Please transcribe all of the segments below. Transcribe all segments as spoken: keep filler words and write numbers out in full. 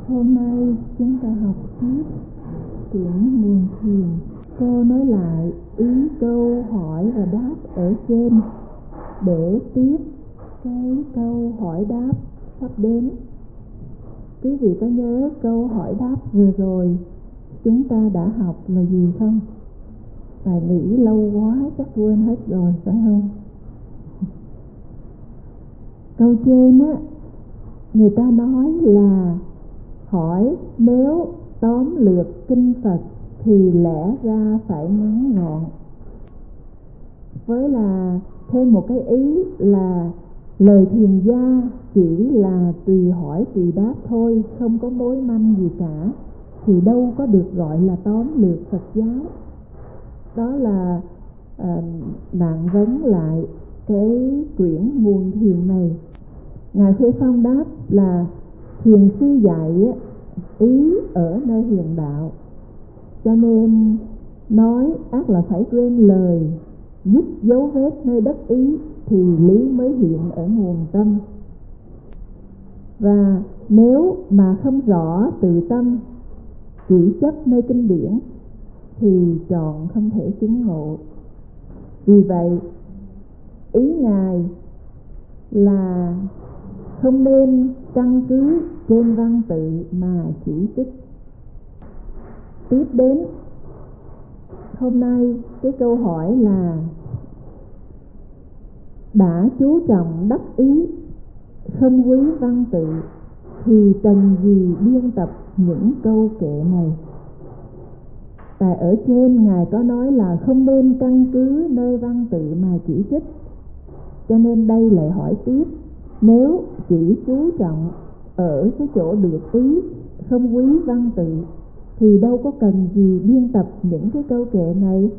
Hôm nay chúng ta học tiếp quyển Nguồn Thiền. Cô nói lại ý câu hỏi và đáp ở trên để tiếp cái câu hỏi đáp sắp đến. Quý vị có nhớ câu hỏi đáp vừa rồi chúng ta đã học là gì không? Tại nghĩ lâu quá chắc quên hết rồi phải không? Câu trên á, người ta nói là hỏi nếu tóm lược kinh Phật thì lẽ ra phải ngắn gọn. Với là thêm một cái ý là lời thiền gia chỉ là tùy hỏi tùy đáp thôi, không có mối manh gì cả, thì đâu có được gọi là tóm lược Phật giáo. Đó là à, nạn vấn lại cái quyển Nguồn Thiền này. Ngài Khuê Phong đáp là thiền sư dạy ý ở nơi hiền đạo, cho nên nói ác là phải quên lời, dứt dấu vết nơi đất ý thì lý mới hiện ở nguồn tâm. Và nếu mà không rõ tự tâm, chỉ chấp nơi kinh điển thì trọn không thể chứng ngộ. Vì vậy ý Ngài là không nên căn cứ trên văn tự mà chỉ trích. Tiếp đến hôm nay cái câu hỏi là đã chú trọng đắc ý, không quý văn tự thì cần gì biên tập những câu kệ này? Tại ở trên Ngài có nói là không nên căn cứ nơi văn tự mà chỉ trích, cho nên đây lại hỏi tiếp, nếu chỉ chú trọng ở cái chỗ được ý, không quý văn tự thì đâu có cần gì biên tập những cái câu kệ này.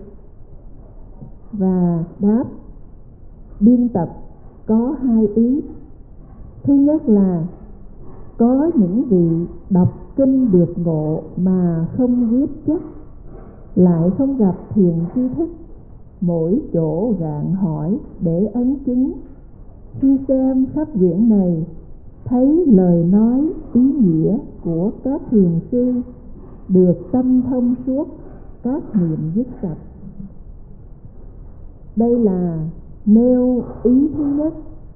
Và đáp biên tập có hai ý. Thứ nhất là có những vị đọc kinh được ngộ mà không quyết chắc, lại không gặp thiền tri thức, mỗi chỗ gạn hỏi để ấn chứng. Khi xem khắp quyển này, thấy lời nói ý nghĩa của các thiền sư được tâm thông suốt, các niệm dứt sạch. Đây là nêu ý thứ nhất.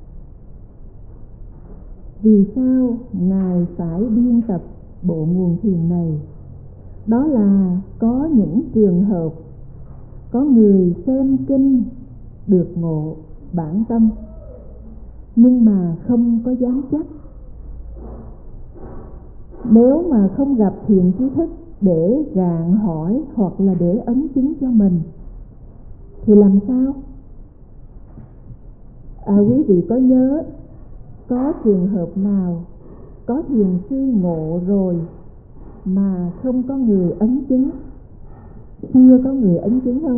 Vì sao Ngài phải biên tập bộ Nguồn Thiền này? Đó là có những trường hợp có người xem kinh được ngộ bản tâm, nhưng mà không có dám chắc. Nếu mà không gặp thiền tri thức để gạn hỏi hoặc là để ấn chứng cho mình thì làm sao? À, quý vị có nhớ có trường hợp nào có thiền sư ngộ rồi mà không có người ấn chứng, chưa có người ấn chứng không?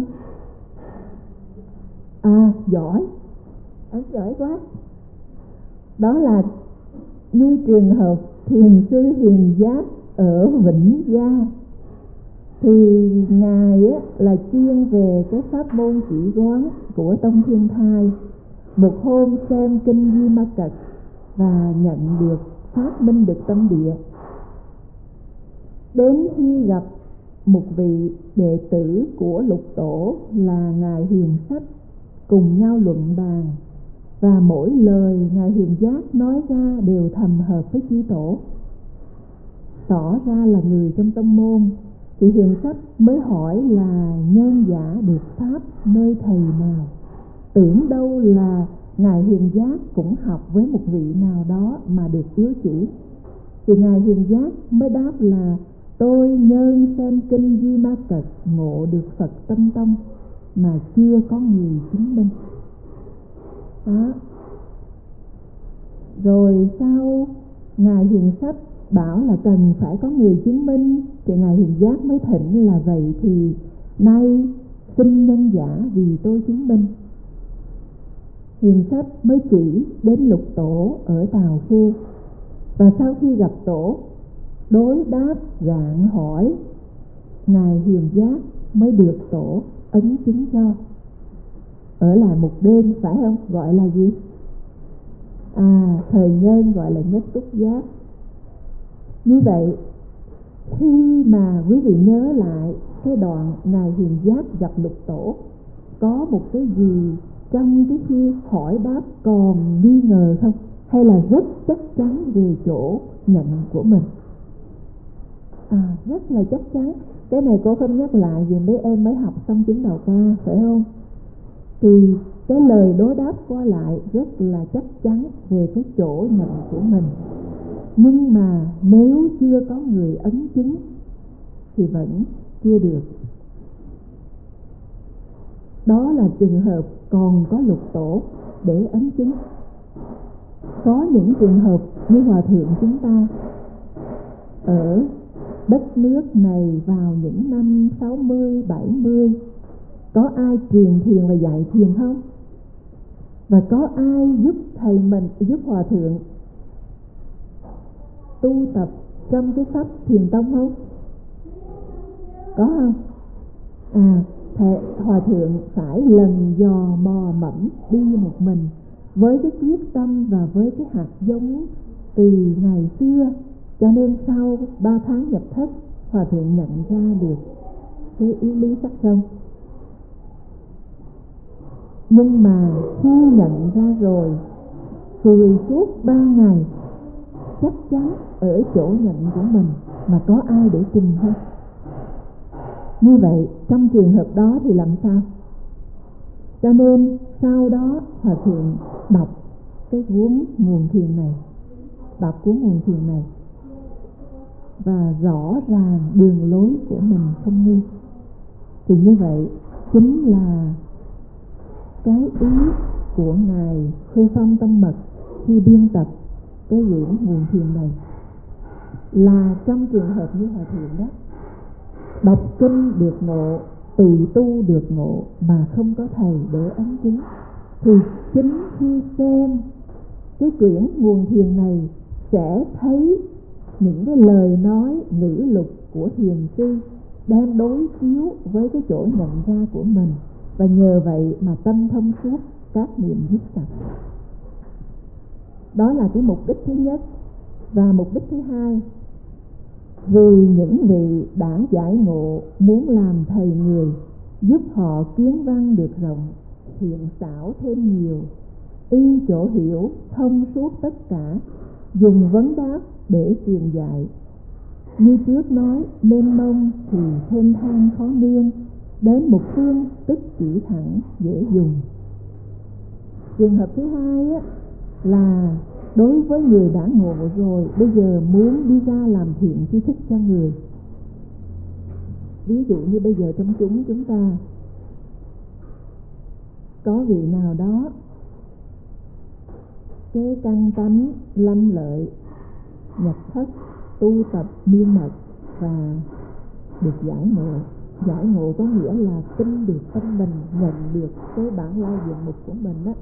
À, giỏi, à, giỏi quá. Đó là như trường hợp thiền sư Huyền Giác ở Vĩnh Gia. Thì Ngài á, là chuyên về cái pháp môn chỉ quán của Tông Thiên Thai. Một hôm xem kinh Di Ma Cật và nhận được phát minh được tâm địa. Đến khi gặp một vị đệ tử của Lục Tổ là Ngài Huyền Sách, cùng nhau luận bàn, và mỗi lời Ngài Huyền Giác nói ra đều thầm hợp với chư Tổ, tỏ ra là người trong tông môn. Thì Huyền Sách mới hỏi là nhân giả được pháp nơi thầy nào, tưởng đâu là Ngài Huyền Giác cũng học với một vị nào đó mà được yếu chỉ. Thì Ngài Huyền Giác mới đáp là tôi nhân xem kinh Di Ma Cật ngộ được Phật tâm tông mà chưa có người chứng minh. Đó. Rồi sau Ngài Huyền Sách bảo là cần phải có người chứng minh, thì Ngài Huyền Giác mới thỉnh là vậy thì nay xin nhân giả vì tôi chứng minh. Huyền Sách mới chỉ đến Lục Tổ ở Tào Khê, và sau khi gặp Tổ đối đáp gạn hỏi, Ngài Huyền Giác mới được Tổ ấn chứng cho. Ở lại một đêm phải không? Gọi là gì? À, thời nhân gọi là nhất túc giác. Như vậy, khi mà quý vị nhớ lại cái đoạn Ngài Huyền Giác gặp Lục Tổ, có một cái gì trong cái khi hỏi đáp còn nghi ngờ không? Hay là rất chắc chắn về chỗ nhận của mình? À, rất là chắc chắn. Cái này cô không nhắc lại vì mấy em mới học xong chứng đầu ca, phải không? Thì cái lời đối đáp qua lại rất là chắc chắn về cái chỗ nhận của mình. Nhưng mà nếu chưa có người ấn chứng thì vẫn chưa được. Đó là trường hợp còn có Lục Tổ để ấn chứng. Có những trường hợp như Hòa Thượng chúng ta ở đất nước này vào những năm sáu mươi, bảy mươi, có ai truyền thiền và dạy thiền không? Và có ai giúp thầy mình, giúp Hòa Thượng tu tập trong cái pháp thiền tông không? Có không? À, thầy, Hòa Thượng phải lần dò mò mẫm đi một mình, với cái quyết tâm và với cái hạt giống từ ngày xưa. Cho nên sau ba tháng nhập thất, Hòa Thượng nhận ra được cái ý lý sắc không. Nhưng mà khi nhận ra rồi, cười suốt ba ngày, chắc chắn ở chỗ nhận của mình, mà có ai để trình không? Như vậy trong trường hợp đó thì làm sao? Cho nên sau đó Hòa Thượng đọc cái cuốn Nguồn Thiền này, đọc cuốn Nguồn Thiền này và rõ ràng đường lối của mình không nghi. Thì như vậy chính là cái ý của Ngài Khuê Phong Tâm Mật khi biên tập cái quyển Nguồn Thiền này, là trong trường hợp như Hòa Thượng đó, đọc kinh được ngộ, tự tu được ngộ mà không có thầy để ấn chứng, thì chính khi xem cái quyển Nguồn Thiền này sẽ thấy những cái lời nói ngữ lục của thiền sư đem đối chiếu với cái chỗ nhận ra của mình, và nhờ vậy mà tâm thông suốt, các niệm hết sạch. Đó là cái mục đích thứ nhất. Và mục đích thứ hai, vì những vị đã giải ngộ muốn làm thầy người, giúp họ kiến văn được rộng, thiện xảo thêm nhiều, y chỗ hiểu thông suốt tất cả, dùng vấn đáp để truyền dạy. Như trước nói, mênh mông thì thêm than khó nương, đến một phương tức chỉ thẳng dễ dùng. Trường hợp thứ hai á, là đối với người đã ngộ rồi, bây giờ muốn đi ra làm thiện tri thức cho người. Ví dụ như bây giờ trong chúng chúng ta có vị nào đó cái căn tánh lâm lợi, nhập thất, tu tập miên mật và được giải ngộ. Giải ngộ có nghĩa là tin được tâm mình, nhận được cái bản lai diện mục của mình đó.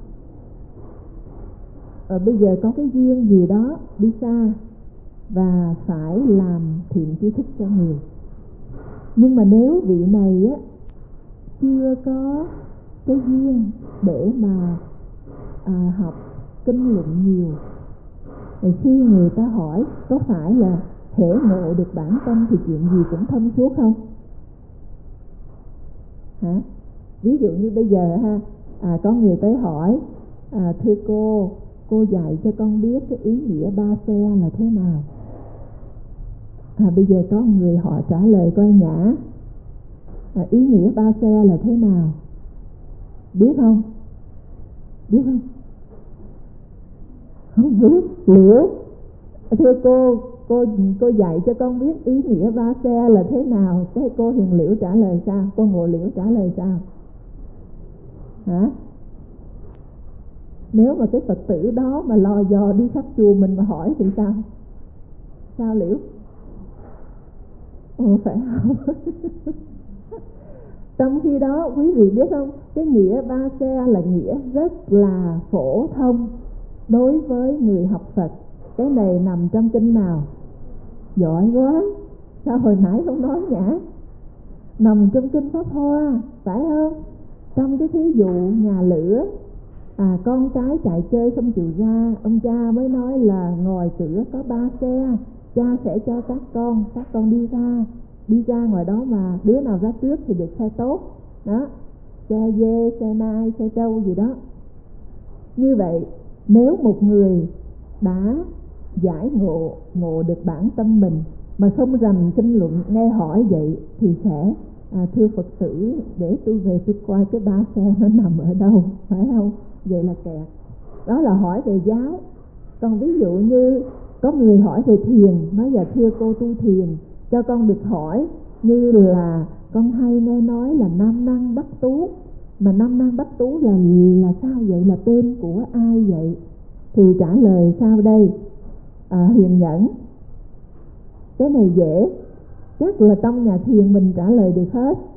Ở bây giờ có cái duyên gì đó đi xa và phải làm thiện tri thức cho người. Nhưng mà nếu vị này á chưa có cái duyên để mà à, học kinh luận nhiều, thì khi người ta hỏi có phải là thể ngộ được bản tâm thì chuyện gì cũng thông suốt không? Hả? Ví dụ như bây giờ ha, à, có người tới hỏi, à, thưa cô, cô dạy cho con biết cái ý nghĩa ba xe là thế nào. À, bây giờ có người họ trả lời coi nhã, à, ý nghĩa ba xe là thế nào? Biết không? Biết không? Không biết. Liễu, thưa cô, cô cô dạy cho con biết ý nghĩa ba xe là thế nào. Cái cô Hiền Liễu trả lời sao? Cô Ngộ Liễu trả lời sao? Hả? Nếu mà cái Phật tử đó mà lò dò đi khắp chùa mình mà hỏi thì sao? Sao Liễu? Ồ, phải không? Trong khi đó quý vị biết không, cái nghĩa ba xe là nghĩa rất là phổ thông đối với người học Phật. Cái này nằm trong kinh nào? Giỏi quá, sao hồi nãy không nói nhã? Nằm trong kinh Pháp Hoa, phải không? Trong cái thí dụ nhà lửa, à, con cái chạy chơi không chịu ra, ông cha mới nói là ngoài cửa có ba xe, cha sẽ cho các con các con đi ra đi ra ngoài đó, mà đứa nào ra trước thì được xe tốt đó, xe dê, xe nai, xe trâu gì đó. Như vậy nếu một người đã giải ngộ ngộ được bản tâm mình mà không rành kinh luận, nghe hỏi vậy thì sẽ à, thưa Phật tử, để tôi về tôi coi cái ba xe nó nằm ở đâu, phải không? Vậy là kẹt. Đó là hỏi về giáo. Còn ví dụ như có người hỏi về thiền, nói dạ thưa cô tu thiền, cho con được hỏi như là con hay nghe nói là Nam Năng Bắc Tú, mà Nam Năng Bắc Tú là là sao vậy, là tên của ai vậy? Thì trả lời sau đây. À, Huyền Nhẫn, cái này dễ, chắc là trong nhà thiền mình trả lời được hết.